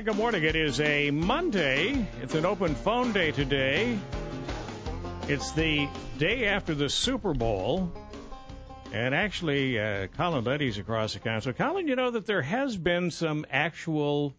good morning. It is a Monday. It's an open phone day today. It's the day after the Super Bowl. And actually, Colin Letty's across the country. So, Colin, you know that there has been some actual,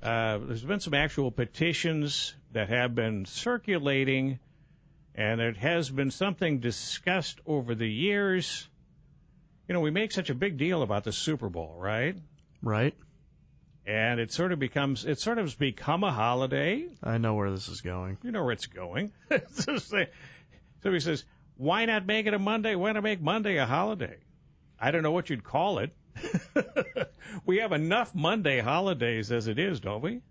petitions that have been circulating, and there has been something discussed over the years. You know, we make such a big deal about the Super Bowl, right? Right. And it sort of has become a holiday. I know where this is going. You know where it's going. Somebody says, why not make it a Monday? Why not make Monday a holiday? I don't know what you'd call it. We have enough Monday holidays as it is, don't we?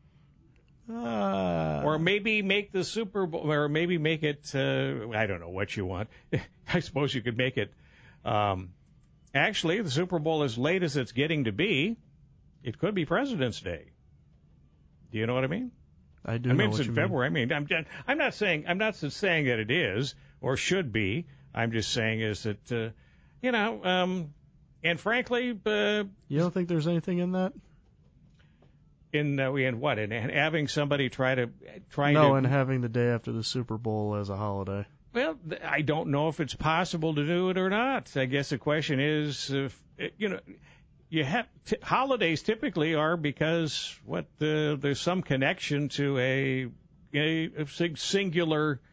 Or maybe make the Super Bowl, or maybe make it, I don't know what you want. I suppose you could make it, actually, the Super Bowl, as late as it's getting to be, it could be President's Day. Do you know what I mean? I do. I know mean, it's what in you February. Mean. I'm not saying that it is or should be. I'm just saying is that, and frankly, you don't think there's anything in that? In what? In having somebody and having the day after the Super Bowl as a holiday. Well, I don't know if it's possible to do it or not. I guess the question is, you have holidays typically are because there's some connection to a singular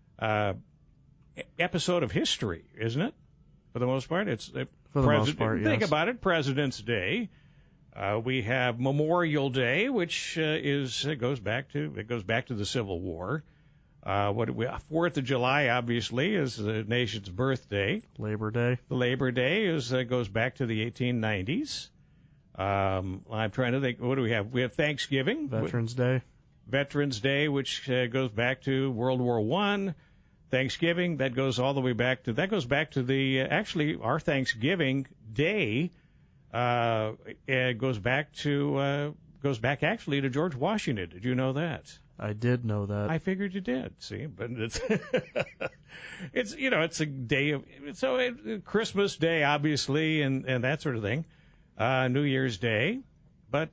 episode of history, isn't it? For the most part, it's for the most part. Think yes. about it: President's Day. We have Memorial Day, which goes back to the Civil War. 4th of July, obviously, is the nation's birthday. Labor Day. The Labor Day goes back to the 1890s. I'm trying to think. What do we have? We have Thanksgiving. Veterans Day. Veterans Day, which goes back to World War I. Thanksgiving, that goes all the way back to actually our Thanksgiving Day goes back actually to George Washington. Did you know that? I did know that. I figured you did. See, but it's it's a day of Christmas Day, obviously, and that sort of thing. New Year's Day, but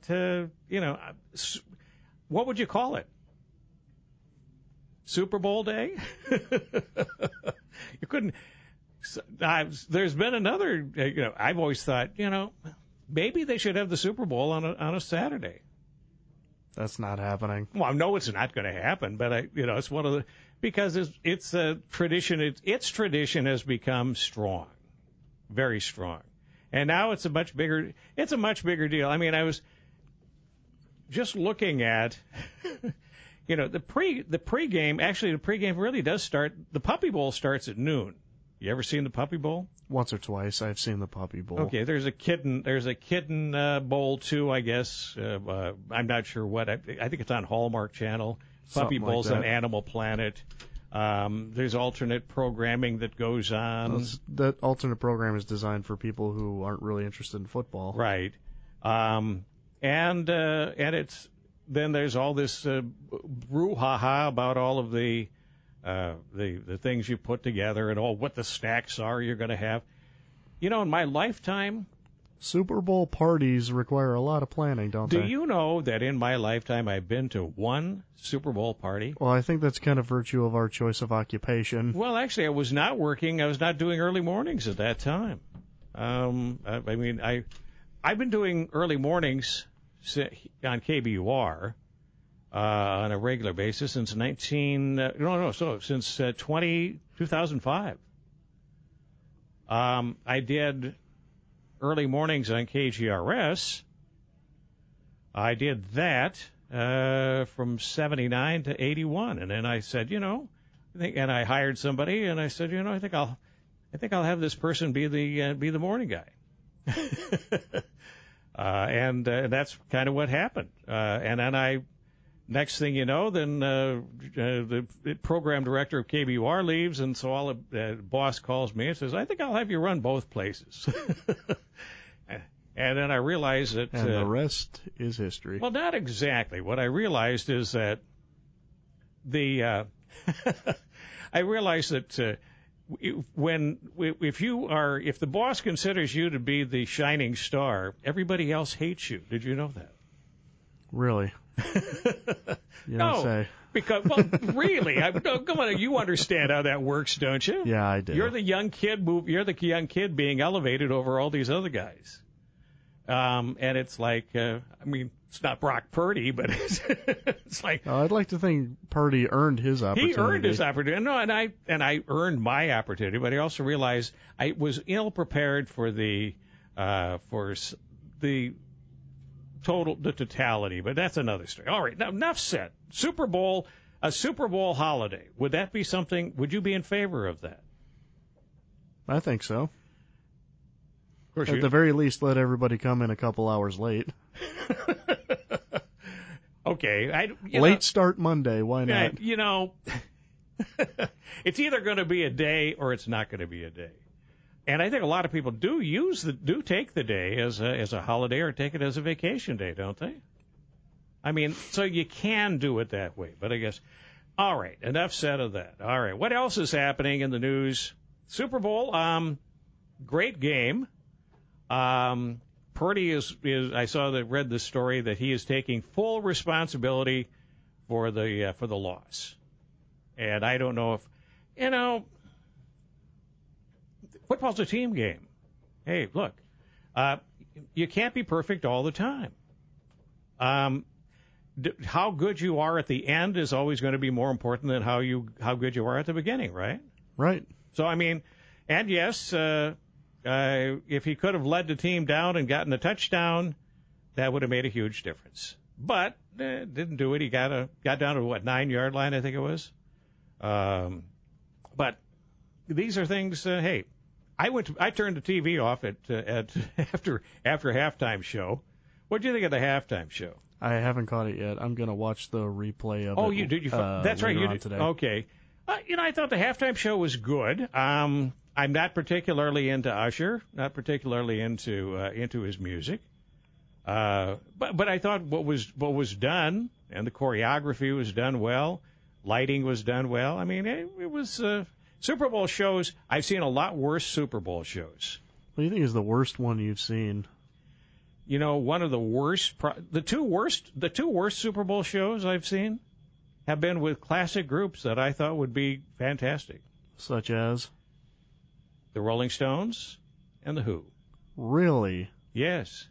what would you call it? Super Bowl Day? You couldn't. There's been another. I've always thought, maybe they should have the Super Bowl on a Saturday. That's not happening. Well, I know it's not going to happen, but it's one of the because it's a tradition. Its tradition has become strong, very strong, and now it's a much bigger deal. I mean, I was just looking at, the pregame. Actually, the pregame really does start. The Puppy Bowl starts at noon. You ever seen the Puppy Bowl? Once or twice, I've seen the Puppy Bowl. Okay, there's a kitten bowl too, I guess. I'm not sure what. I think it's on Hallmark Channel. Puppy Bowl's on Animal Planet. There's alternate programming that goes on. That alternate program is designed for people who aren't really interested in football. Right. And it's then there's all this brouhaha about all of the things you put together and all what the snacks are you're going to have. In my lifetime, Super Bowl parties require a lot of planning, don't they? Do you know that in my lifetime I've been to one Super Bowl party? Well, I think that's kind of virtue of our choice of occupation. Well, actually, I was not working. I was not doing early mornings at that time. I've been doing early mornings on KBUR. On a regular basis since 2005. I did early mornings on KGRS. I did that from 79 to 81, and then I said, and I hired somebody, and I said, I think I'll have this person be the morning guy. And that's kind of what happened. And then next thing you know, then the program director of KBUR leaves, and so the boss calls me and says, I think I'll have you run both places. And then I realized that... And the rest is history. Well, not exactly. What I realized is that I realized that if the boss considers you to be the shining star, everybody else hates you. Did you know that? Really? You No, don't say. because, well, really, no, come on, you understand how that works, don't you? Yeah, I do. You're the young kid being elevated over all these other guys. And it's like, I mean, it's not Brock Purdy, but it's like I'd like to think Purdy earned his opportunity. he earned his opportunity. No, and I earned my opportunity, but I also realized I was ill prepared for the totality. But that's another story. All right, now enough said. A Super Bowl holiday. Would that be something? Would you be in favor of that? I think so. Of course, At the very least, let everybody come in a couple hours late. Okay. Late start Monday, why not? It's either going to be a day or it's not going to be a day. And I think a lot of people do take the day as a holiday or take it as a vacation day, don't they? I mean, so you can do it that way. But I guess, all right, enough said of that. All right, what else is happening in the news? Super Bowl, great game. Purdy is read the story that he is taking full responsibility for the loss. And I don't know if, football's a team game. Hey, look, you can't be perfect all the time. How good you are at the end is always going to be more important than how good you are at the beginning, right? Right. So, I mean, and yes, if he could have led the team down and gotten a touchdown, that would have made a huge difference. But didn't do it. He got down to 9-yard line, I think it was. But these are things. Hey, I turned the TV off after halftime show. What do you think of the halftime show? I haven't caught it yet. I'm gonna watch the replay of it. Oh, you did? That's right. You did today. Okay. I thought the halftime show was good. I'm not particularly into Usher, not particularly into his music. But I thought what was done, and the choreography was done well, lighting was done well. I mean, it was Super Bowl shows. I've seen a lot worse Super Bowl shows. What do you think is the worst one you've seen? One of the worst, the two worst Super Bowl shows I've seen have been with classic groups that I thought would be fantastic. Such as? The Rolling Stones and The Who. Really? Yes.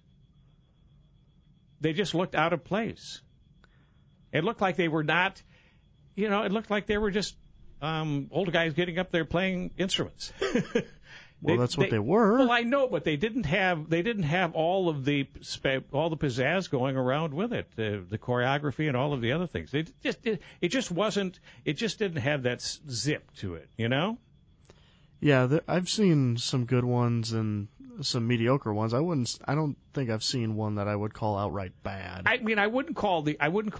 They just looked out of place. It looked like they were not, it looked like they were just old guys getting up there playing instruments. Well, that's what they were. Well, I know, but they didn't have all of the pizzazz going around with it, the choreography and all of the other things. It just didn't have that zip to it, Yeah, I've seen some good ones and some mediocre ones. I don't think I've seen one that I would call outright bad. I mean, I wouldn't call the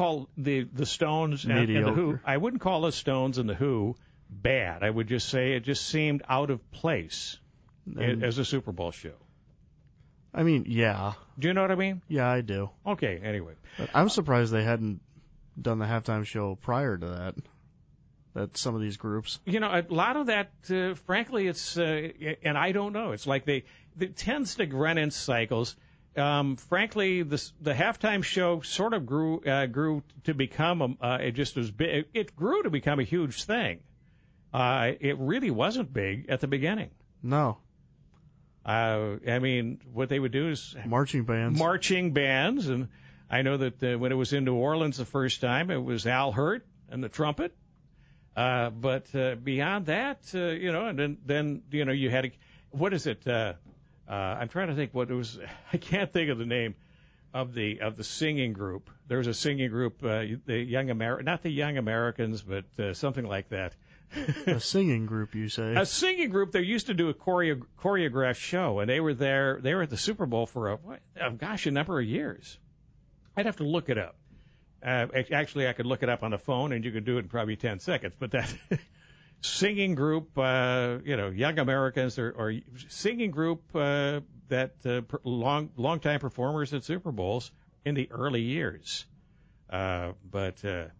Stones and the Who. I wouldn't call the Stones and the Who bad. I would just say it just seemed out of place as a Super Bowl show. I mean, yeah. Do you know what I mean? Yeah, I do. Okay. Anyway, but I'm surprised they hadn't done the halftime show prior to that. That some of these groups. A lot of that, frankly, it's and I don't know. It's like it tends to run in cycles. Frankly, the halftime show sort of grew to become just as big. It grew to become a huge thing. It really wasn't big at the beginning. No. I mean, what they would do is marching bands, and I know that when it was in New Orleans the first time, it was Al Hirt and the trumpet. But beyond that, and then you had what is it? I'm trying to think what it was. I can't think of the name of the singing group. There was a singing group, not the Young Americans, but something like that. A singing group, you say? A singing group. They used to do a choreographed show, and they were there. They were at the Super Bowl for a number of years. I'd have to look it up. Actually, I could look it up on the phone, and you could do it in probably 10 seconds. But that singing group, Young Americans, or singing group that long-time performers at Super Bowls in the early years. But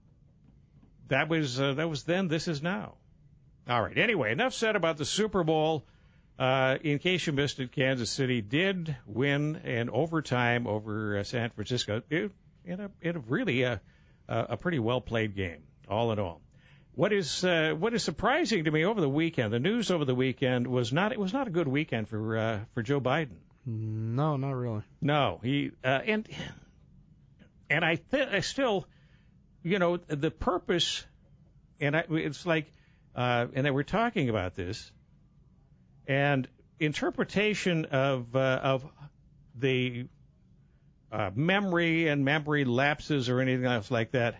that was then. This is now. All right. Anyway, enough said about the Super Bowl. In case you missed it, Kansas City did win in overtime over San Francisco. a really a pretty well played game, all in all. What is surprising to me over the weekend, the news over the weekend was not a good weekend for Joe Biden. No, not really. No, he and I still, the purpose, and it's like, and they were talking about this, and interpretation of the memory and memory lapses or anything else like that.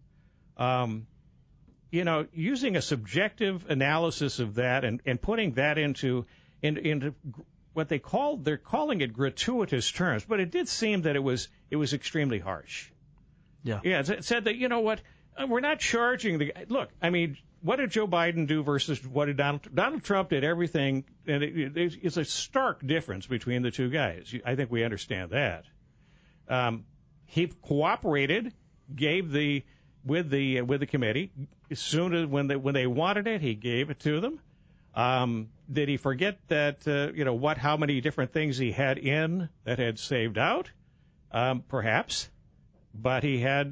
Using a subjective analysis of that and putting that into what they're calling it gratuitous terms, but it did seem that it was extremely harsh. Yeah. Yeah. It said that, we're not charging the look. I mean, what did Joe Biden do versus what did Donald Trump did everything, and it's a stark difference between the two guys. I think we understand that. He cooperated, gave with the committee as soon as when they wanted it, he gave it to them. Did he forget that how many different things he had in that had saved out? Perhaps, but he had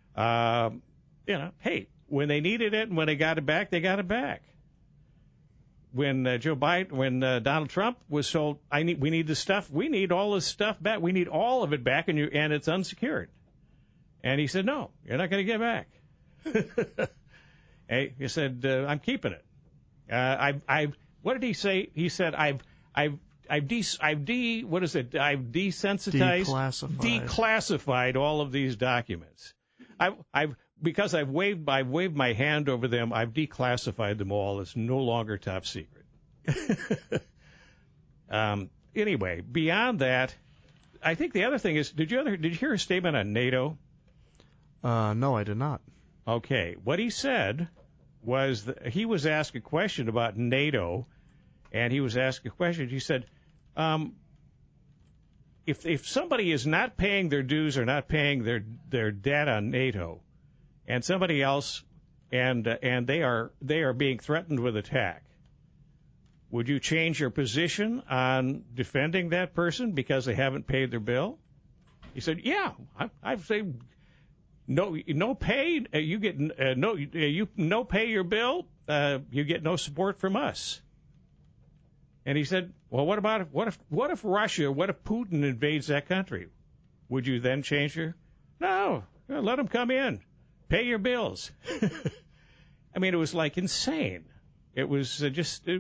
hey, when they needed it and when they got it back, they got it back. When Donald Trump was told, we need this stuff, we need all this stuff back, we need all of it back, and it's unsecured. And he said, no, you're not going to get back. Hey, he said, I'm keeping it. What did he say? He said, I've desensitized, declassified all of these documents. Because I've waved my hand over them, I've declassified them all. It's no longer top secret. Anyway, beyond that, I think the other thing is, did you hear a statement on NATO? No, I did not. Okay, what he said was that he was asked a question about NATO, and he was asked a question. He said, if somebody is not paying their dues or not paying their debt on NATO, and somebody else, and they are being threatened with attack, would you change your position on defending that person because they haven't paid their bill? He said, yeah, I'd say no pay. You get no pay your bill. You get no support from us. And he said, well, what if Russia, what if Putin invades that country? Would you then change your? No, let them come in. Pay your bills. I mean, it was like insane. It was and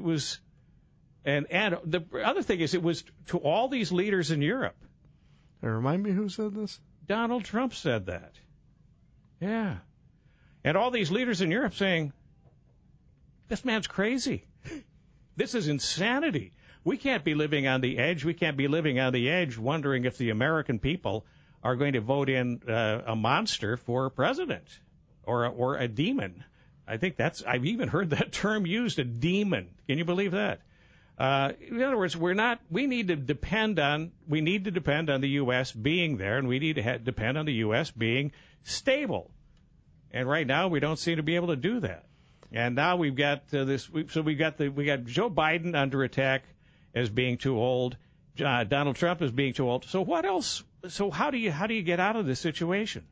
the other thing is, it was to all these leaders in Europe. Remind me who said this? Donald Trump said that. Yeah. And all these leaders in Europe saying, this man's crazy. This is insanity. We can't be living on the edge. We can't be living on the edge wondering if the American people are going to vote in a monster for president or a demon. I've even heard that term used, a demon. Can you believe that? In other words, we need to depend on the U.S. being there, and we need to depend on the U.S. being stable. And right now, we don't seem to be able to do that. And now we've got this. So we got Joe Biden under attack as being too old. Donald Trump as being too old. So what else? So how do you get out of this situation?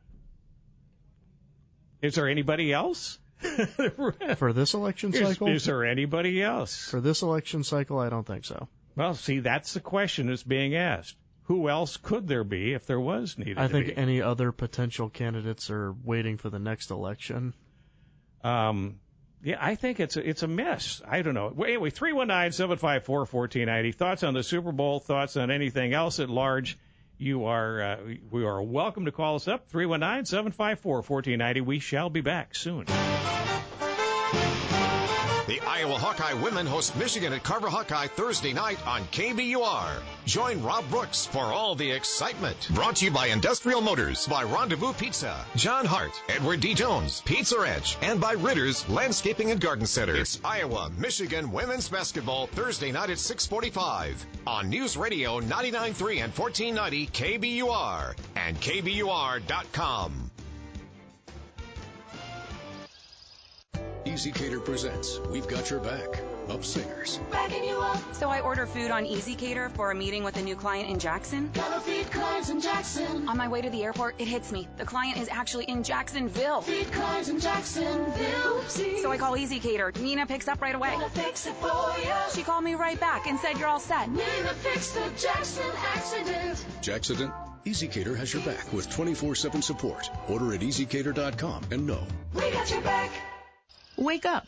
Is there anybody else? For this election cycle? Is there anybody else? For this election cycle, I don't think so. Well, see, that's the question that's being asked. Who else could there be if there was needed to be? I think any other potential candidates are waiting for the next election. Yeah, I think it's a mess. I don't know. Anyway, 319-754-1490. Thoughts on the Super Bowl? Thoughts on anything else at large? We are welcome to call us up. 319-754-1490. We shall be back soon. The Iowa Hawkeye women host Michigan at Carver Hawkeye Thursday night on KBUR. Join Rob Brooks for all the excitement. Brought to you by Industrial Motors, by Rendezvous Pizza, John Hart, Edward D. Jones, Pizza Edge, and by Ritter's Landscaping and Garden Center. It's Iowa, Michigan women's basketball Thursday night at 6:45 on News Radio 99.3 and 1490 KBUR and KBUR.com. Easy Cater presents We've Got Your Back. of singers. Backing you up. So I order food on Easy Cater for a meeting with a new client in Jackson. Gotta feed clients in Jackson. On my way to the airport, it hits me. The client is actually in Jacksonville. Feed clients in Jacksonville. Oopsie. So I call Easy Cater. Nina picks up right away. Gotta fix it for ya. She called me right back and said you're all set. Nina fixed the Jackson accident. Jackson? EasyCater has your back with 24/7 support. Order at EasyCater.com and know We got your back. Wake up.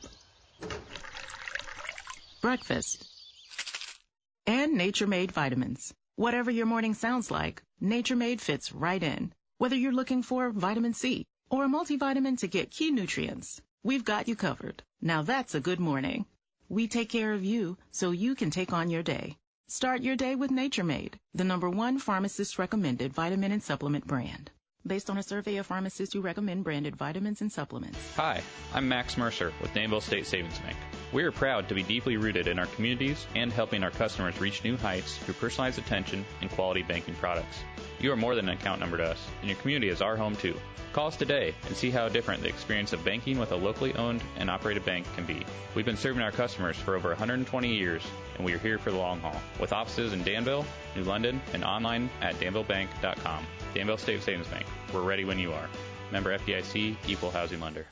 Breakfast. And Nature Made vitamins. Whatever your morning sounds like, Nature Made fits right in. Whether you're looking for vitamin C or a multivitamin to get key nutrients, we've got you covered. Now that's a good morning. We take care of you so you can take on your day. Start your day with Nature Made, the #1 pharmacist-recommended vitamin and supplement brand. Based on a survey of pharmacists who recommend branded vitamins and supplements. Hi, I'm Max Mercer with Danville State Savings Bank. We are proud to be deeply rooted in our communities and helping our customers reach new heights through personalized attention and quality banking products. You are more than an account number to us, and your community is our home too. Call us today and see how different the experience of banking with a locally owned and operated bank can be. We've been serving our customers for over 120 years, and we are here for the long haul. With offices in Danville, New London, and online at danvillebank.com. Danville State Savings Bank. We're ready when you are. Member FDIC, Equal Housing Lender.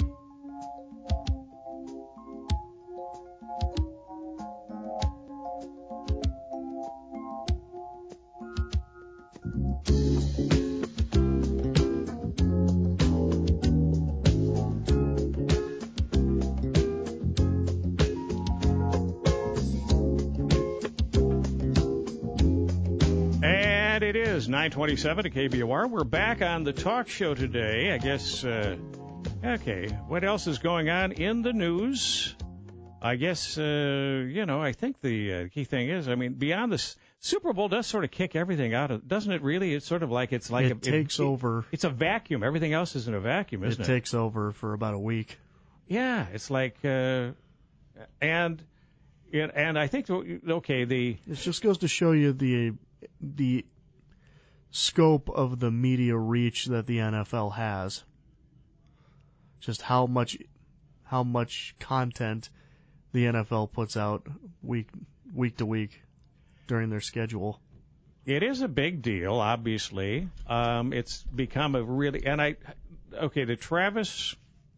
It is 9:27 at KBOR. We're back on the talk show today. I guess, okay, what else is going on in the news? I guess, I think the key thing is, beyond this, Super Bowl does sort of kick everything out of, doesn't it really? It's sort of like it's like it takes over. It's a vacuum. Everything else is in a vacuum, isn't it? It takes over for about a week. Yeah, it's like, and I think, okay, It just goes to show you the scope of the media reach that the NFL has. Just how much content the NFL puts out week to week during their schedule. It is a big deal, obviously. It's become a really, the Travis,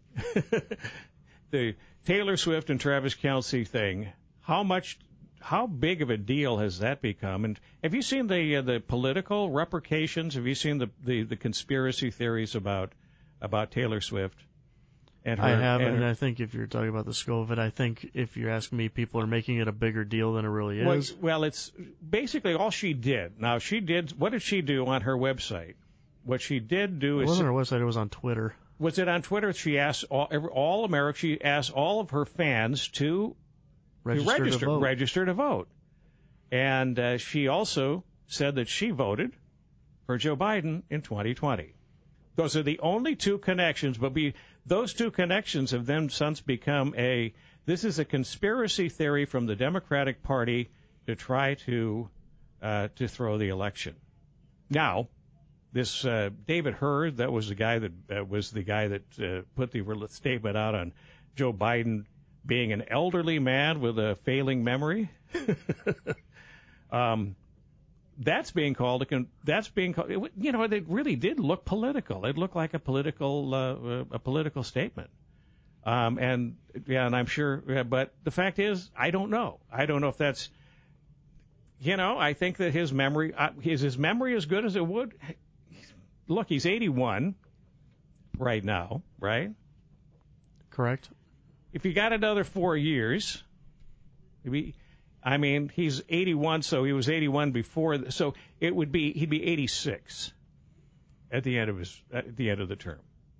the Taylor Swift and Travis Kelce thing, how big of a deal has that become? And have you seen the political repercussions? Have you seen the conspiracy theories about Taylor Swift? And her, I haven't, and I think if you're talking about the scope of it, I think if you're asking me, people are making it a bigger deal than it really is. Well, it's basically all she did. Now, what did she do on her website? What she did do is... It wasn't her website, it was on Twitter. Was it on Twitter? She asked all America. She asked all of her fans to register to vote. And she also said that she voted for Joe Biden in 2020. Those are the only two connections, but those two connections have then since become this is a conspiracy theory from the Democratic Party to try to throw the election. Now, this David Hurd, that was the guy that put the statement out on Joe Biden being an elderly man with a failing memory. That's being called, it really did look political. It looked like a political statement. And I'm sure, but the fact is, I don't know. I don't know if that's, I think that his memory, is his memory as good as it would? Look, he's 81 right now, right? Correct. If you got another 4 years, he's 81, so he was 81 before, so he'd be 86 at the end of the term.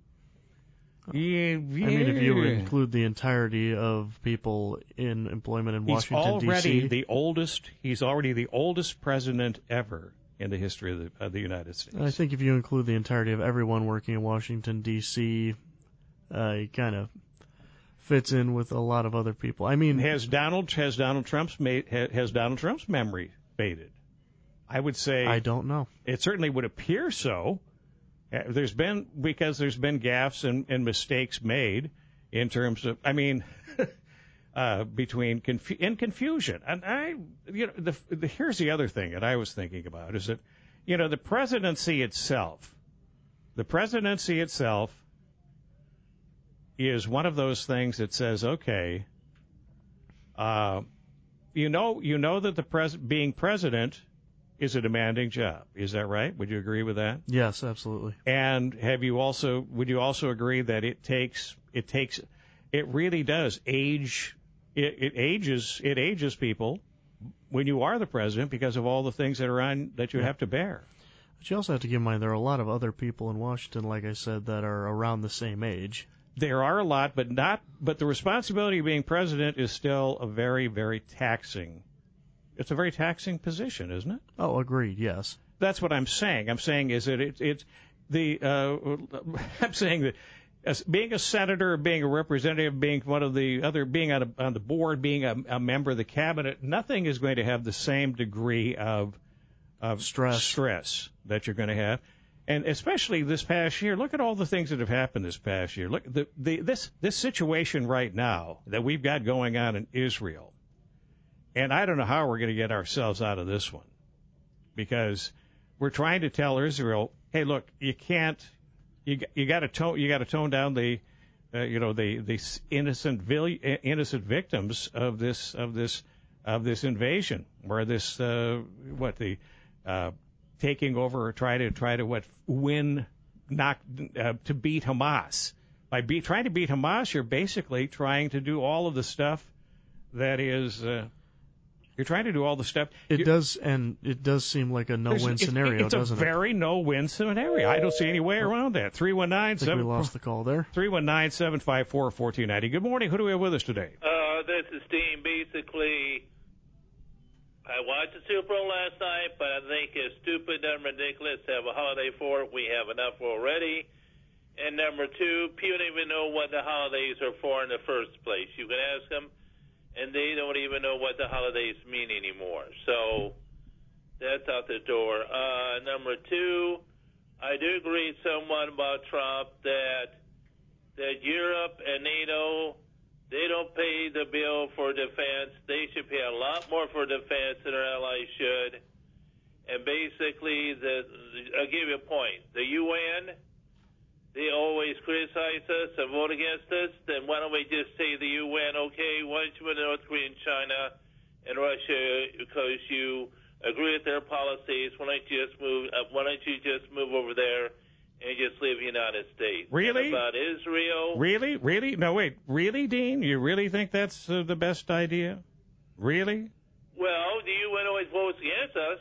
If you include the entirety of people in employment in Washington, D.C. He's already the oldest president ever in the history of the United States. I think if you include the entirety of everyone working in Washington, D.C., he kind of fits in with a lot of other people. Has Donald Trump's memory faded? I would say I don't know. It certainly would appear so. There's been gaffes and mistakes made in terms of. between confusion. And here's the other thing that I was thinking about is that, the presidency itself is one of those things that says, okay, that being president is a demanding job. Is that right? Would you agree with that? Yes, absolutely. And would you also agree that it really does age, it ages people when you are the president because of all the things that you have to bear. But you also have to keep in mind there are a lot of other people in Washington, like I said, that are around the same age. There are a lot, but the responsibility of being president is still a very, very taxing. It's a very taxing position, isn't it? Oh, agreed. Yes. That's what I'm saying. I'm saying is that I'm saying that as being a senator, being a representative, being one of the other, being on the board, being a member of the cabinet, nothing is going to have the same degree of stress that you're going to have. And especially this past year, look at all the things that have happened this past year. Look, this situation right now that we've got going on in Israel. And I don't know how we're going to get ourselves out of this one, because we're trying to tell Israel, hey, look, you can't, you got to tone down the innocent victims of this invasion, where this taking over or try to win, to beat Hamas. By trying to beat Hamas, you're basically trying to do all of the stuff that is. You're trying to do all the stuff. It does seem like a no-win scenario, doesn't it? It's a very no-win scenario. I don't see any way around that. 319-7. I think we lost the call there. 319-754-1490. Good morning. Who do we have with us today? This is Dean. Basically, I watched the Super Bowl last night, but I think it's stupid and ridiculous to have a holiday for it. We have enough already. And number two, people don't even know what the holidays are for in the first place. You can ask them, and they don't even know what the holidays mean anymore. So that's out the door. Number two, I do agree somewhat about Trump that Europe and NATO, they don't pay the bill for defense. They should pay a lot more for defense than our allies should. And basically, I'll give you a point. The UN, they always criticize us and vote against us. Then why don't we just say the UN, okay, why don't you put North Korea and China and Russia, because you agree with their policies, why don't you just move over there and just leave the United States? Really? And about Israel. Really? No, wait. Really, Dean? You really think that's the best idea? Really? Well, the UN always votes against us.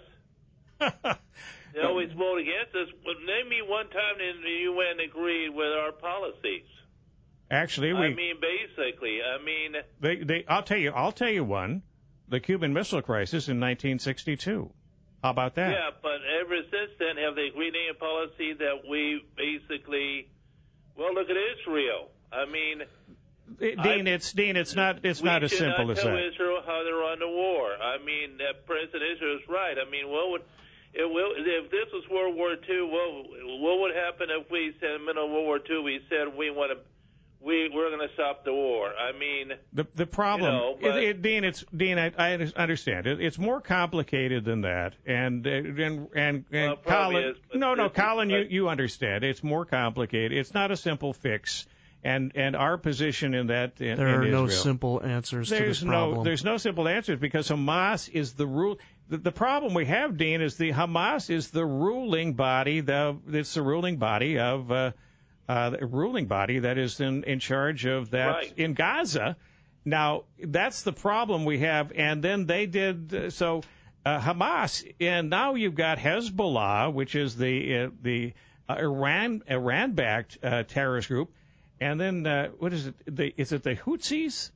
They always vote against us. Well, name me one time in the UN agreed with our policies. Actually, basically. I'll tell you one. The Cuban Missile Crisis in 1962. How about that? Yeah, but ever since then, have they agreed any policy that we basically? Well, look at Israel. Dean, it's not as simple as that. We should not tell Israel how to run the war. President Israel is right. If this was World War II, what would happen if we said in the middle of World War II we said we're going to stop the war? The problem, Dean, I understand it. It's more complicated than that, and Colin, Colin, you understand. It's more complicated. It's not a simple fix. And our position in that there are no simple answers to this problem. There's no simple answers, because Hamas is the rule. The problem we have, Dean, is the Hamas is the ruling body. It's the ruling body of the ruling body that is in charge of that in Gaza. Now that's the problem we have. And then they did Hamas, and now you've got Hezbollah, which is the Iran-backed terrorist group. And then what is it? Is it the Houthis?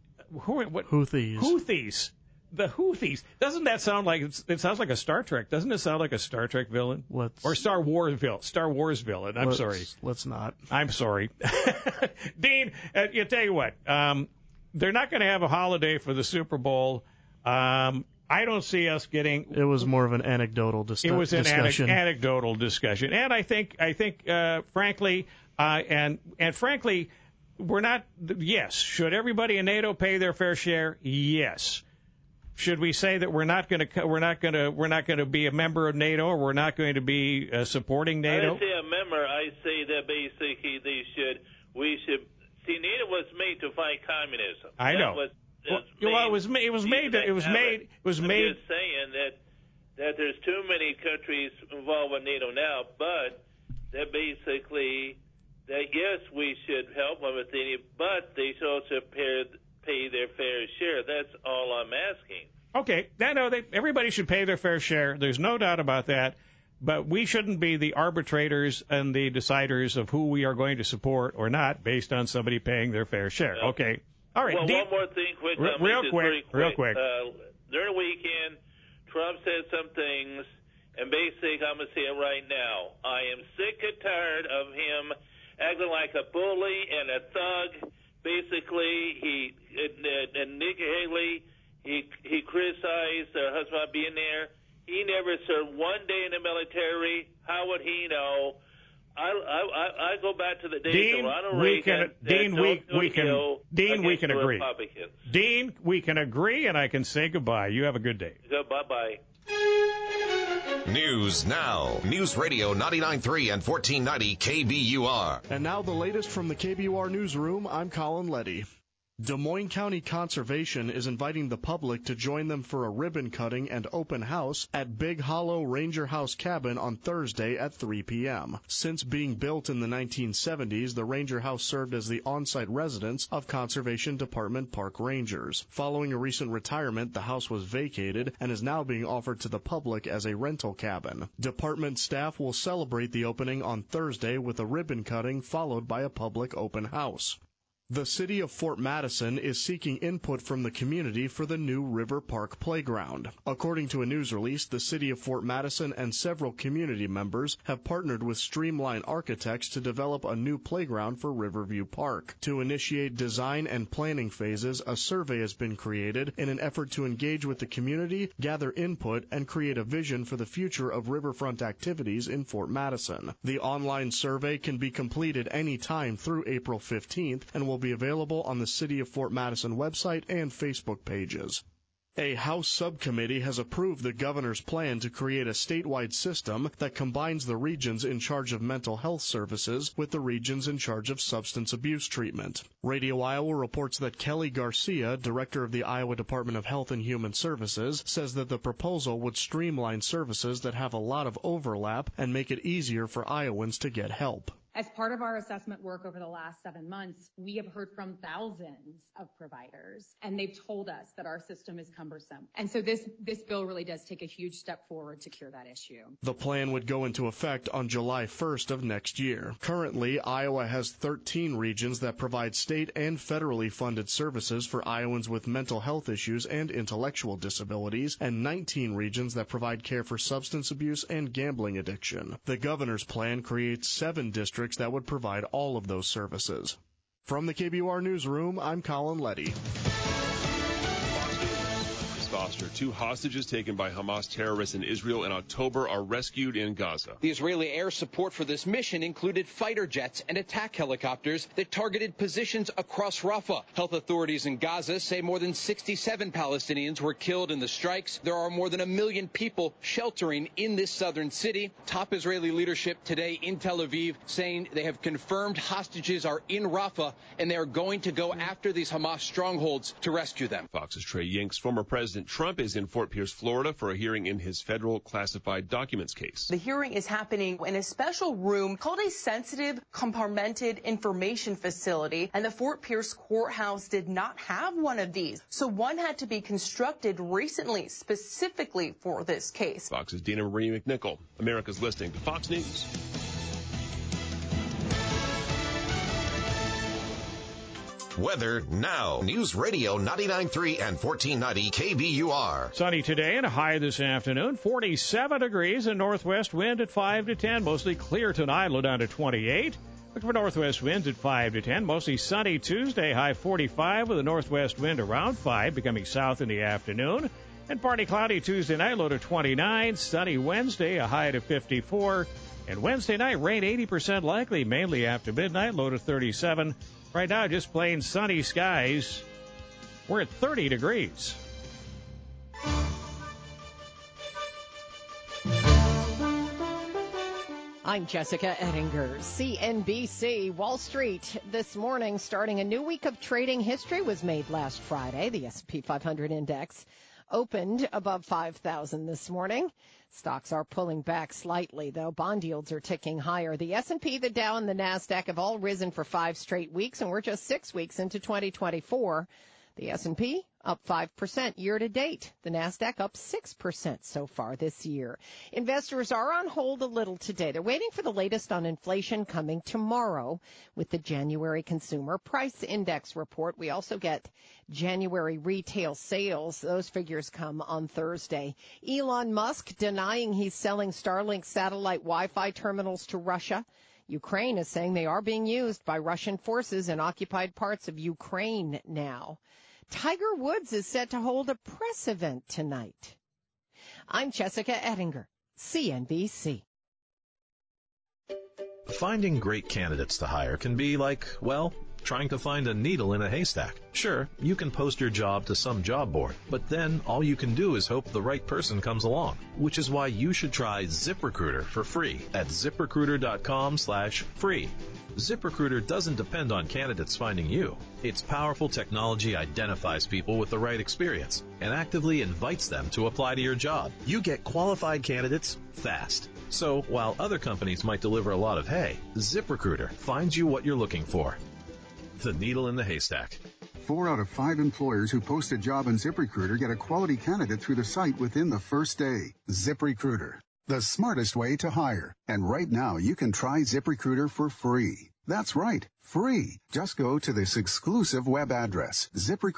Houthis. The Houthis. Doesn't that sound like it sounds like a Star Trek? Doesn't it sound like a Star Trek villain? Or Star Wars villain. I'm sorry. Let's not. I'm sorry. Dean, you tell you what. They're not going to have a holiday for the Super Bowl. I don't see us getting. It was more of an anecdotal discussion. It was an anecdotal discussion, and I think, frankly, frankly, we're not. Yes. Should everybody in NATO pay their fair share? Yes. Should we say that we're not going to be a member of NATO, or we're not going to be supporting NATO? I didn't say a member. I say that basically we should see. NATO was made to fight communism. I know. It was made. I'm just saying that there's too many countries involved with NATO now, but that basically that yes, we should help them with any, but they should also pay their fair share. That's all I'm asking. Okay, everybody should pay their fair share. There's no doubt about that. But we shouldn't be the arbitrators and the deciders of who we are going to support or not based on somebody paying their fair share. Okay. All right. Well, one more thing, quick. Real quick. During the weekend, Trump said some things, and basically, I'm going to say it right now. I am sick and tired of him acting like a bully and a thug. Basically, and Nikki Haley, he criticized her husband being there. He never served one day in the military. How would he know? I go back to the days of Ronald Reagan. We can agree. Dean, we can agree, and I can say goodbye. You have a good day. Bye-bye. News now. News Radio 99.3 and 1490 KBUR. And now the latest from the KBUR newsroom. I'm Colin Letty. Des Moines County Conservation is inviting the public to join them for a ribbon cutting and open house at Big Hollow Ranger House Cabin on Thursday at 3 p.m. Since being built in the 1970s, the Ranger House served as the on-site residence of Conservation Department park rangers. Following a recent retirement, the house was vacated and is now being offered to the public as a rental cabin. Department staff will celebrate the opening on Thursday with a ribbon cutting followed by a public open house. The city of Fort Madison is seeking input from the community for the new River Park playground. According to a news release, the city of Fort Madison and several community members have partnered with Streamline Architects to develop a new playground for Riverview Park. To initiate design and planning phases, a survey has been created in an effort to engage with the community, gather input, and create a vision for the future of riverfront activities in Fort Madison. The online survey can be completed any time through April 15th and will be available on the City of Fort Madison website and Facebook pages. A House subcommittee has approved the governor's plan to create a statewide system that combines the regions in charge of mental health services with the regions in charge of substance abuse treatment. Radio Iowa reports that Kelly Garcia, director of the Iowa Department of Health and Human Services, says that the proposal would streamline services that have a lot of overlap and make it easier for Iowans to get help. As part of our assessment work over the last 7 months, we have heard from thousands of providers, and they've told us that our system is cumbersome. And so this bill really does take a huge step forward to cure that issue. The plan would go into effect on July 1st of next year. Currently, Iowa has 13 regions that provide state and federally funded services for Iowans with mental health issues and intellectual disabilities, and 19 regions that provide care for substance abuse and gambling addiction. The governor's plan creates 7 districts that would provide all of those services. From the KBUR Newsroom, I'm Colin Letty. Foster. 2 hostages taken by Hamas terrorists in Israel in October are rescued in Gaza. The Israeli air support for this mission included fighter jets and attack helicopters that targeted positions across Rafah. Health authorities in Gaza say more than 67 Palestinians were killed in the strikes. There are more than 1 million people sheltering in this southern city. Top Israeli leadership today in Tel Aviv saying they have confirmed hostages are in Rafah and they are going to go after these Hamas strongholds to rescue them. Fox's Trey Yanks, former President Trump, is in Fort Pierce, Florida for a hearing in his federal classified documents case. The hearing is happening in a special room called a sensitive compartmented information facility, and the Fort Pierce courthouse did not have one of these. So one had to be constructed recently specifically for this case. Fox's Dina Marie McNichol. America's listening to Fox News. Weather now. News Radio 99.3 and 1490 KBUR. Sunny today and a high this afternoon. 47 degrees and northwest wind at 5 to 10. Mostly clear tonight, low down to 28. Look for northwest winds at 5 to 10. Mostly sunny Tuesday, high 45 with a northwest wind around 5, becoming south in the afternoon. And partly cloudy Tuesday night, low to 29. Sunny Wednesday, a high to 54. And Wednesday night, rain 80% likely, mainly after midnight, low to 37. Right now, just plain sunny skies. We're at 30 degrees. I'm Jessica Ettinger, CNBC. Wall Street this morning, starting a new week of trading. History was made last Friday. The S&P 500 index opened above 5,000 this morning. Stocks are pulling back slightly, though. Bond yields are ticking higher. The S&P, the Dow, and the NASDAQ have all risen for 5 straight weeks, and we're just 6 weeks into 2024. The S&P up 5% year to date. The NASDAQ up 6% so far this year. Investors are on hold a little today. They're waiting for the latest on inflation coming tomorrow with the January Consumer Price Index report. We also get January retail sales. Those figures come on Thursday. Elon Musk denying he's selling Starlink satellite Wi-Fi terminals to Russia. Ukraine is saying they are being used by Russian forces in occupied parts of Ukraine now. Tiger Woods is set to hold a press event tonight. I'm Jessica Ettinger, CNBC. Finding great candidates to hire can be like, well, trying to find a needle in a haystack. Sure, you can post your job to some job board, but then all you can do is hope the right person comes along, which is why you should try ZipRecruiter for free at ZipRecruiter.com/free. ZipRecruiter doesn't depend on candidates finding you. Its powerful technology identifies people with the right experience and actively invites them to apply to your job. You get qualified candidates fast. So while other companies might deliver a lot of hay, ZipRecruiter finds you what you're looking for. The needle in the haystack. 4 out of 5 employers who post a job on ZipRecruiter get a quality candidate through the site within the first day. ZipRecruiter, the smartest way to hire. And right now, you can try ZipRecruiter for free. That's right, free. Just go to this exclusive web address,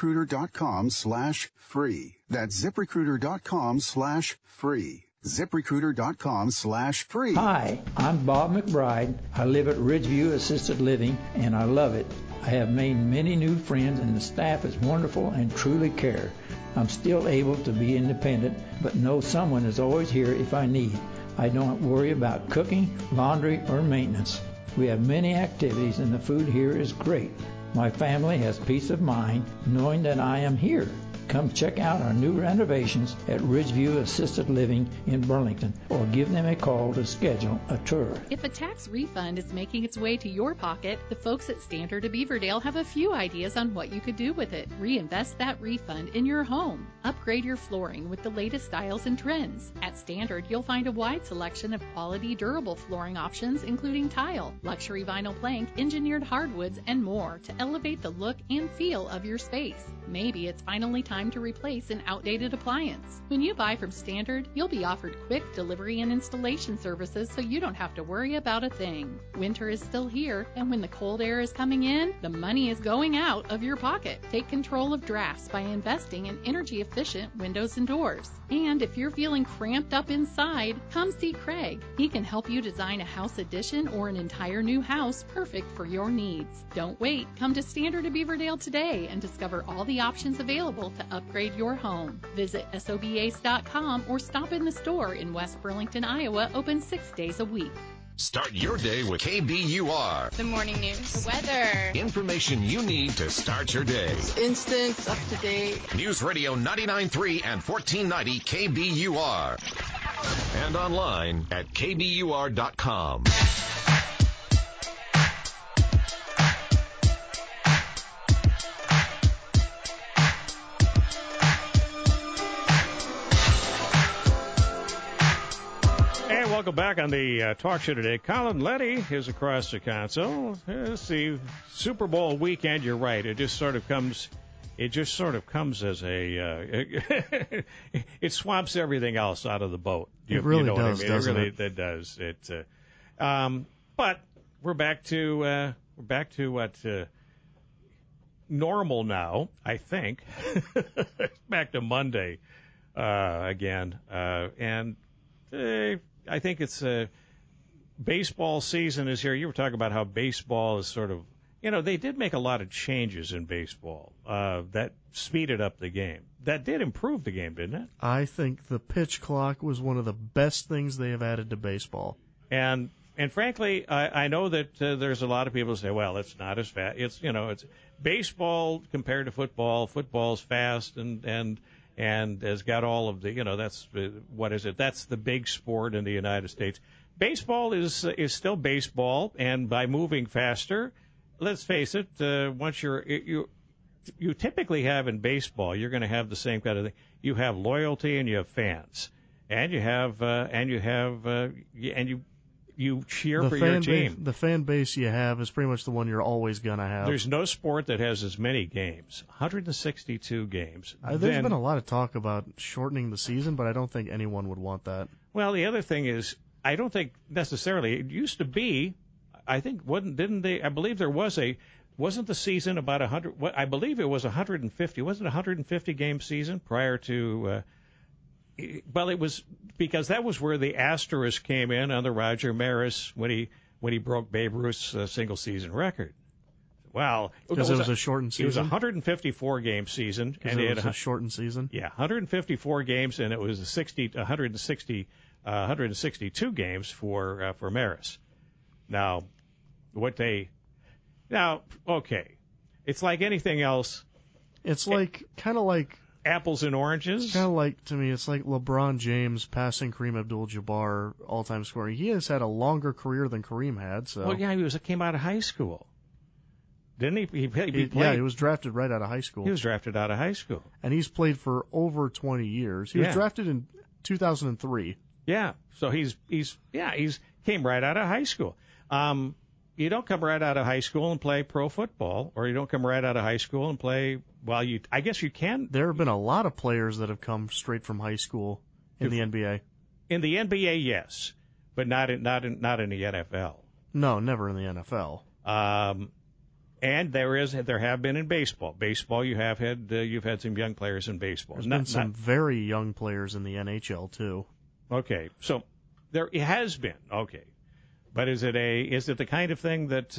ZipRecruiter.com/free. That's ZipRecruiter.com/free. ZipRecruiter.com/free. Hi, I'm Bob McBride. I live at Ridgeview Assisted Living, and I love it. I have made many new friends, and the staff is wonderful and truly care. I'm still able to be independent, but know someone is always here if I need. I don't worry about cooking, laundry, or maintenance. We have many activities, and the food here is great. My family has peace of mind knowing that I am here. Come check out our new renovations at Ridgeview Assisted Living in Burlington, or give them a call to schedule a tour. If a tax refund is making its way to your pocket, the folks at Standard of Beaverdale have a few ideas on what you could do with it. Reinvest that refund in your home. Upgrade your flooring with the latest styles and trends. At Standard, you'll find a wide selection of quality, durable flooring options, including tile, luxury vinyl plank, engineered hardwoods, and more to elevate the look and feel of your space. Maybe it's finally time to replace an outdated appliance. When you buy from Standard, you'll be offered quick delivery and installation services so you don't have to worry about a thing. Winter is still here, and when the cold air is coming in, the money is going out of your pocket. Take control of drafts by investing in energy-efficient windows and doors. And if you're feeling cramped up inside, come see Craig. He can help you design a house addition or an entire new house perfect for your needs. Don't wait. Come to Standard of Beaverdale today and discover all the options available to upgrade your home. Visit SOBACE.com or stop in the store in West Burlington, Iowa, open 6 days a week. Start your day with KBUR. The morning news. The weather. Information you need to start your day. Instant, up to date. News Radio 99.3 and 1490 KBUR. And online at KBUR.com. Welcome back on the talk show today. Colin Letty is across the console. It's the Super Bowl weekend. You're right. It just sort of comes as a it swamps everything else out of the boat. It really does, what I mean? Doesn't it? It does. But we're back to what normal now. I think back to Monday again, and. I think it's baseball season is here. You were talking about how baseball is sort of, they did make a lot of changes in baseball that speeded up the game. That did improve the game, didn't it? I think the pitch clock was one of the best things they have added to baseball. And And frankly, I know that there's a lot of people who say, well, it's not as fast. It's baseball compared to football. Football's fast and has got all of the, that's what is it? That's the big sport in the United States. Baseball is still baseball, and by moving faster, let's face it, once you typically have in baseball, you're going to have the same kind of thing. You have loyalty and you have fans, and you cheer for your team. The fan base you have is pretty much the one you're always going to have. There's no sport that has as many games, 162 games. There's been a lot of talk about shortening the season, but I don't think anyone would want that. Well, the other thing is, I don't think necessarily. It used to be, I think, didn't they? I believe there wasn't the season about 100? I believe it was 150. Wasn't it a 150 game season prior to? Well, it was because that was where the asterisk came in on the Roger Maris when he broke Babe Ruth's single season record. Well, because it was a shortened season. It was a 154 game season, and it was a shortened season. Yeah, 154 games, and it was 162 games for Maris. Now, okay, it's like anything else. It's kind of like apples and oranges. Kind of like, to me, it's like LeBron James passing Kareem Abdul-Jabbar all-time scoring. He has had a longer career than Kareem had. So. Well, yeah, he came out of high school. Didn't he? He played. Yeah, he was drafted right out of high school. He was drafted out of high school. And he's played for over 20 years. He was drafted in 2003. Yeah, so he's came right out of high school. You don't come right out of high school and play pro football, or you don't come right out of high school and play. Well, I guess you can. There have been a lot of players that have come straight from high school in the NBA. In the NBA, yes, but not in the NFL. No, never in the NFL. And there have been in baseball. Baseball, you've had some young players in baseball. There's been some very young players in the NHL too. Okay, so it has been. Okay, but is it the kind of thing that?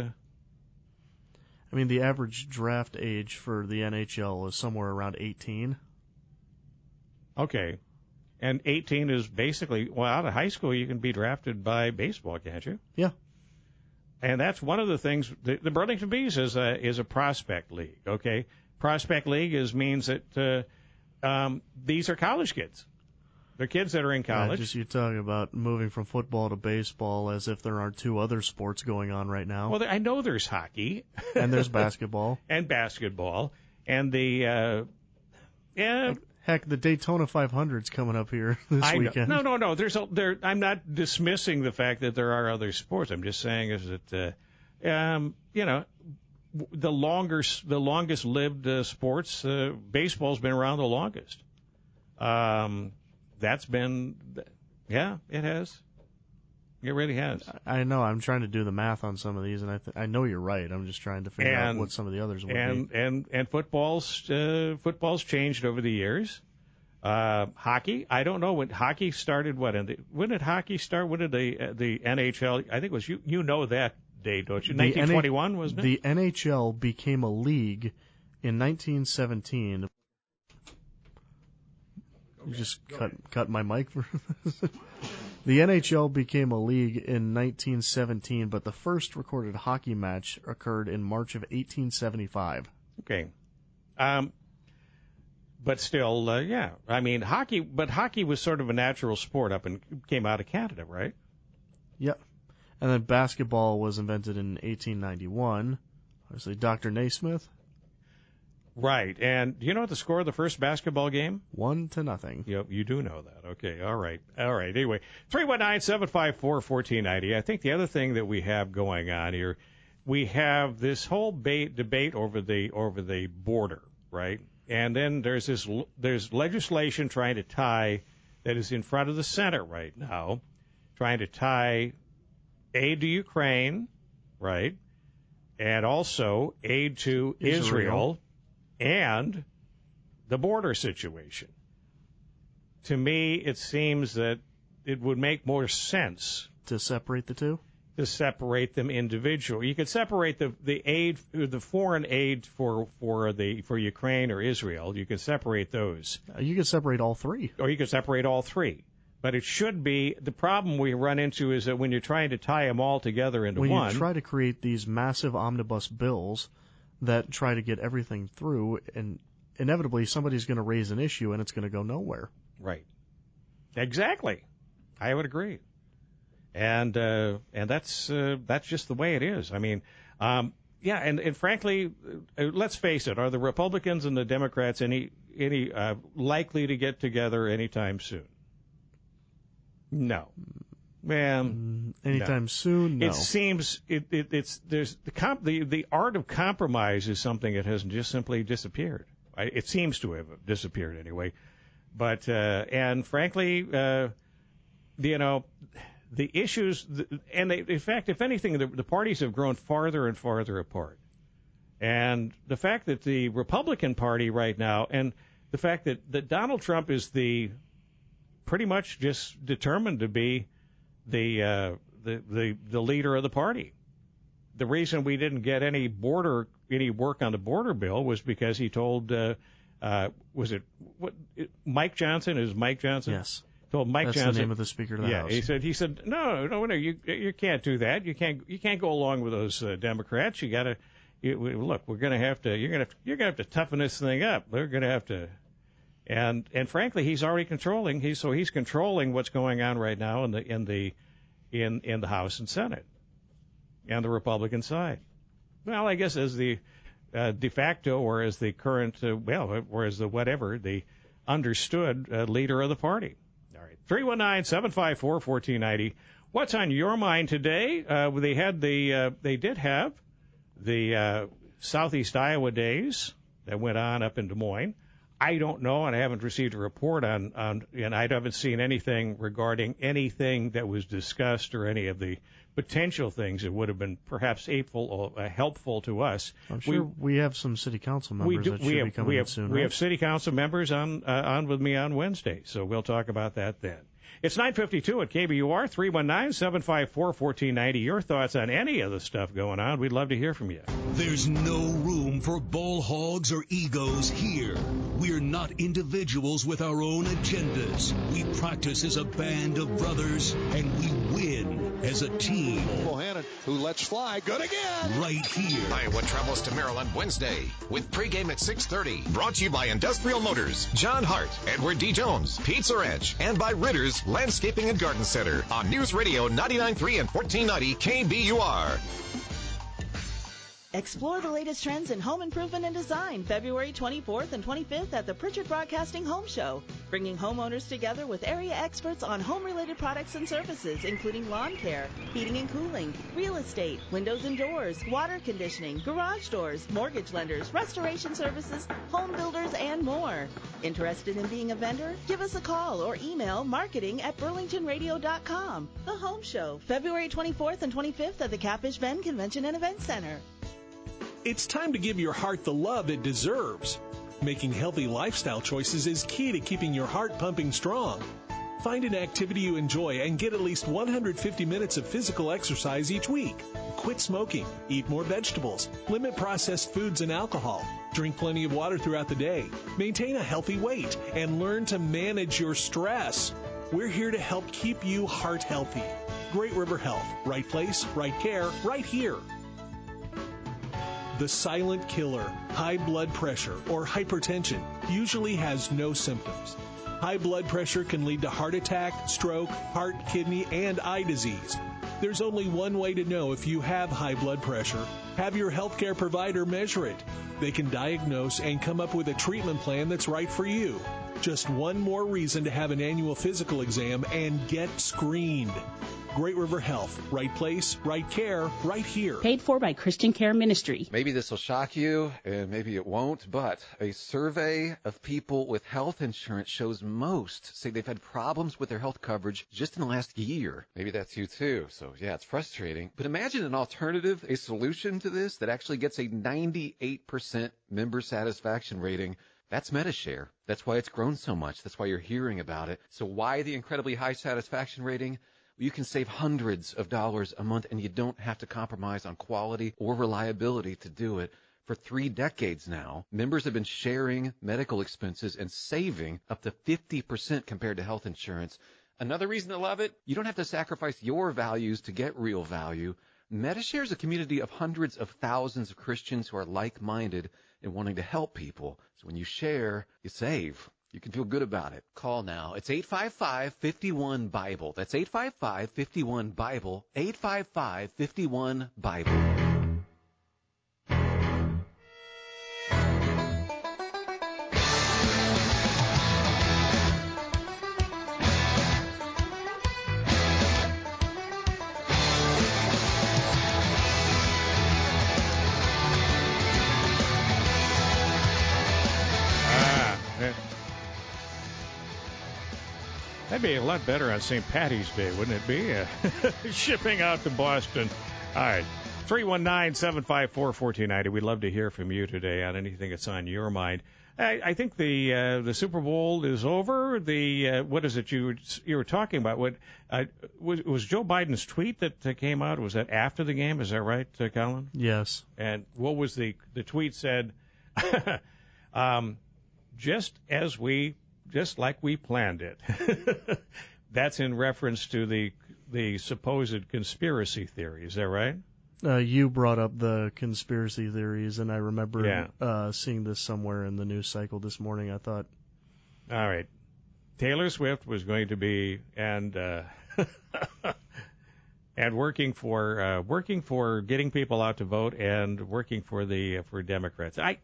I mean, the average draft age for the NHL is somewhere around 18. Okay, and 18 is basically out of high school you can be drafted by baseball, can't you? Yeah. And that's one of the things. The Burlington Bees is a prospect league. Okay, prospect league means that these are college kids. They're kids that are in college. You're talking about moving from football to baseball as if there aren't two other sports going on right now. Well, I know there's hockey. And there's basketball. And the Heck, the Daytona 500's coming up here this weekend. No. I'm not dismissing the fact that there are other sports. I'm just saying is that, the longest lived sports, baseball's been around the longest. That's been, it has. It really has. I know. I'm trying to do the math on some of these, and I know you're right. I'm just trying to figure out what some of the others would be. And football's changed over the years. Hockey, I don't know when hockey started. When did hockey start? When did the NHL? I think it was you know that date, don't you? 1921 wasn't it? The NHL became a league in 1917. Just cut my mic for The NHL became a league in 1917, but the first recorded hockey match occurred in March of 1875. Okay. But still, yeah. I mean, hockey was sort of a natural sport came out of Canada, right? Yep. And then basketball was invented in 1891. Obviously, Dr. Naismith. Right. And do you know what the score of the first basketball game? 1-0. Yep, you do know that. Okay, all right. Anyway, 319-754-1490. I think the other thing that we have going on here, we have this whole debate over the border, right? And then there's legislation trying to tie that is in front of the Senate right now, trying to tie aid to Ukraine, right? And also aid to Israel. And the border situation. To me, it seems that it would make more sense to separate the two. To separate them individually. You could separate the aid, the foreign aid for Ukraine or Israel. You could separate those. You could separate all three. Or you could separate all three. But it should be, the problem we run into is that when you're trying to tie them all together into when one. When you try to create these massive omnibus bills that try to get everything through, and inevitably somebody's going to raise an issue and it's going to go nowhere. Right. Exactly. I would agree. And that's just the way it is. I mean, and frankly, let's face it, are the Republicans and the Democrats any likely to get together anytime soon? No. Anytime soon, no. It seems there's the art of compromise is something that has just simply disappeared. It seems to have disappeared anyway. But and frankly, the issues, and in fact, if anything, the parties have grown farther and farther apart. And the fact that the Republican Party right now, and the fact that Donald Trump is pretty much just determined to be the leader of the party. The reason we didn't get any work on the border bill was because he told Mike Johnson? Is Mike Johnson? Yes. Told Mike That's Johnson. the name of the Speaker of the House. He said no, you can't do that. You can't go along with those Democrats. You got to look. You're gonna have to toughen this thing up. They're gonna have to. And frankly, he's already controlling. He's controlling what's going on right now in the House and Senate, and the Republican side. Well, I guess as the de facto, or as the current, or as the understood leader of the party. All right, 319-754-1490. What's on your mind today? They did have the Southeast Iowa Days that went on up in Des Moines. I don't know, and I haven't received a report and I haven't seen anything regarding anything that was discussed or any of the potential things that would have been perhaps helpful to us. I'm sure we have some city council members that should be coming in soon. We have city council members on with me on Wednesday, so we'll talk about that then. It's 9:52 at KBUR, 319-754-1490. Your thoughts on any of the stuff going on? We'd love to hear from you. There's no room for bull hogs or egos here. We're not individuals with our own agendas. We practice as a band of brothers, and we win as a team. Bohannon, who lets fly, good again. Right here. Iowa travels to Maryland Wednesday with pregame at 6:30. Brought to you by Industrial Motors, John Hart, Edward D. Jones, Pizza Ranch, and by Ritter's Landscaping and Garden Center on News Radio 99.3 and 1490 KBUR. Explore the latest trends in home improvement and design February 24th and 25th at the Pritchard Broadcasting Home Show, bringing homeowners together with area experts on home-related products and services, including lawn care, heating and cooling, real estate, windows and doors, water conditioning, garage doors, mortgage lenders, restoration services, home builders, and more. Interested in being a vendor? Give us a call or email marketing@burlingtonradio.com. The Home Show, February 24th and 25th at the Catfish Bend Convention and Event Center. It's time to give your heart the love it deserves. Making healthy lifestyle choices is key to keeping your heart pumping strong. Find an activity you enjoy and get at least 150 minutes of physical exercise each week. Quit smoking, eat more vegetables, limit processed foods and alcohol, drink plenty of water throughout the day, maintain a healthy weight, and learn to manage your stress. We're here to help keep you heart healthy. Great River Health, right place, right care, right here. The silent killer, high blood pressure or hypertension, usually has no symptoms. High blood pressure can lead to heart attack, stroke, heart, kidney, and eye disease. There's only one way to know if you have high blood pressure. Have your healthcare provider measure it. They can diagnose and come up with a treatment plan that's right for you. Just one more reason to have an annual physical exam and get screened. Great River Health. Right place, right care, right here. Paid for by Christian Care Ministry. Maybe this will shock you, and maybe it won't, but a survey of people with health insurance shows most say they've had problems with their health coverage just in the last year. Maybe that's you too. So, yeah, it's frustrating. But imagine an alternative, a solution to this that actually gets a 98% member satisfaction rating. That's MediShare. That's why it's grown so much. That's why you're hearing about it. So why the incredibly high satisfaction rating? You can save hundreds of dollars a month, and you don't have to compromise on quality or reliability to do it. For 3 decades now, members have been sharing medical expenses and saving up to 50% compared to health insurance. Another reason to love it, you don't have to sacrifice your values to get real value. Metashare is a community of hundreds of thousands of Christians who are like-minded and wanting to help people. So when you share, you save. You can feel good about it. Call now. It's 855-51-BIBLE. That's 855-51-BIBLE. 855-51-BIBLE. That'd be a lot better on St. Patty's Day, wouldn't it be? Shipping out to Boston. All right. 319-754-1490. We'd love to hear from you today on anything that's on your mind. I think the Super Bowl is over. What is it you were talking about? What was Joe Biden's tweet that came out? Was that after the game? Is that right, Colin? Yes. And what was the tweet said? Just like we planned it. That's in reference to the supposed conspiracy theory. Is that right? You brought up the conspiracy theories, and I remember seeing this somewhere in the news cycle this morning. I thought, all right, Taylor Swift was going to be and working for getting people out to vote and working for Democrats. I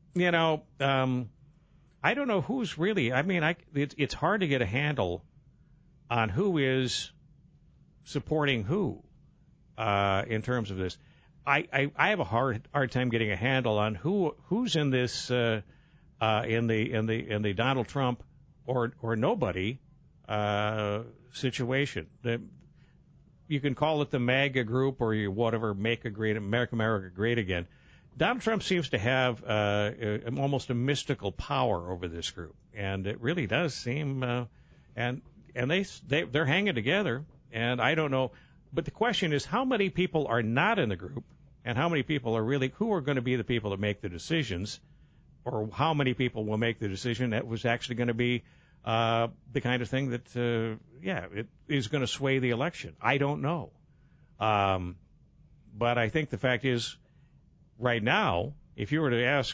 don't know who's really. I mean, it's hard to get a handle on who is supporting who in terms of this. I have a hard time getting a handle on who's in this in the Donald Trump or nobody situation. You can call it the MAGA group or whatever, Make America Great Again. Donald Trump seems to have almost a mystical power over this group, and it really does seem, and they're hanging together, and I don't know, but the question is how many people are not in the group, and how many people are really, who are going to be the people that make the decisions, or how many people will make the decision that was actually going to be the kind of thing that, it is going to sway the election. I don't know, but I think the fact is, right now, if you were to ask,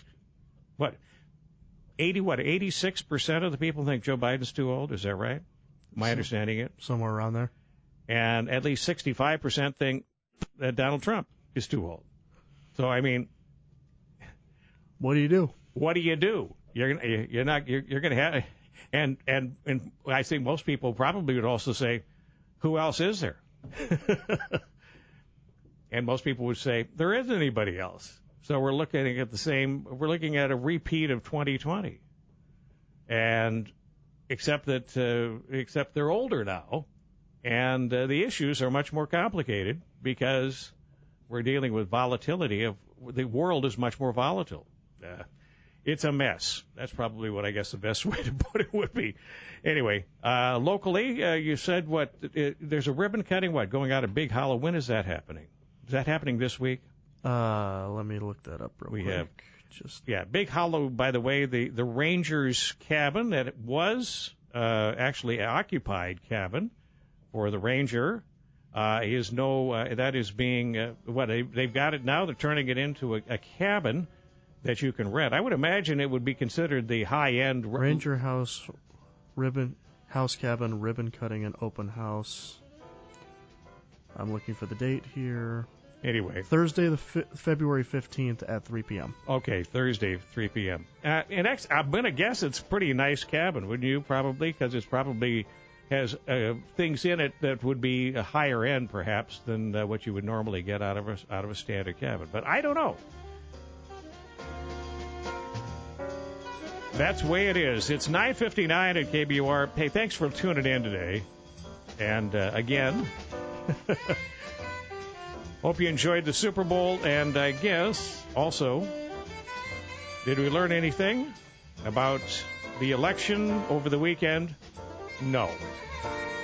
86% of the people think Joe Biden's too old? Is that right? Am I understanding it? Somewhere around there. And at least 65% think that Donald Trump is too old. So, I mean, what do you do? What do you do? You're going to have, and I think most people probably would also say, who else is there? And most people would say, there isn't anybody else. So we're looking at a repeat of 2020. And except they're older now, and the issues are much more complicated because we're dealing with volatility the world is much more volatile. It's a mess. That's probably what I guess the best way to put it would be. Anyway, locally, you said there's a ribbon cutting, going out of Big Hollow. When is that happening? Is that happening this week? Let me look that up real quick. Big Hollow, by the way, the Rangers cabin that was actually an occupied cabin for the Ranger is that is being they've got it now. They're turning it into a cabin that you can rent. I would imagine it would be considered the high-end Ranger House cabin, ribbon cutting, and open house. I'm looking for the date here. Anyway. Thursday, February 15th at 3 p.m. Okay, Thursday, 3 p.m. And I'm going to guess it's a pretty nice cabin, wouldn't you, probably? Because it probably has things in it that would be a higher end, perhaps, than what you would normally get out of a standard cabin. But I don't know. That's the way it is. It's 9:59 at KBUR. Hey, thanks for tuning in today. And again... Hope you enjoyed the Super Bowl, and I guess also, did we learn anything about the election over the weekend? No.